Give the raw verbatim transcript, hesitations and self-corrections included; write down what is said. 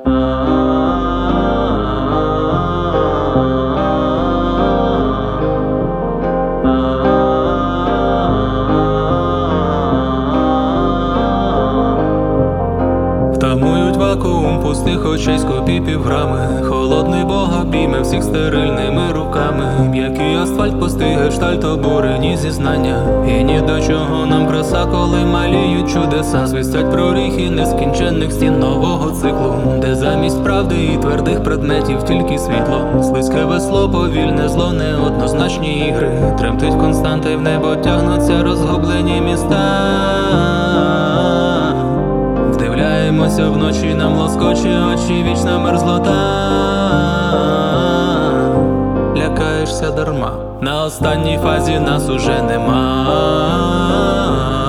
Втамують вакуум пустих очей з копій півграми. Холодний Бог обійме всіх стерильними руками. М'який асфальт постигає штальт обурені зізнання. І ні до чого нам краса, коли маліють чудеса. Звістять проріхи нескінченних стін нового циклу, де замість правди і твердих предметів тільки світло. Слизьке весло, повільне зло, неоднозначні ігри. Тремтить константи, в небо тягнуться розгублені міста. Вдивляємося вночі, нам лоскоче очі вічна мерзлота. Лякаєшся дарма, на останній фазі нас уже нема.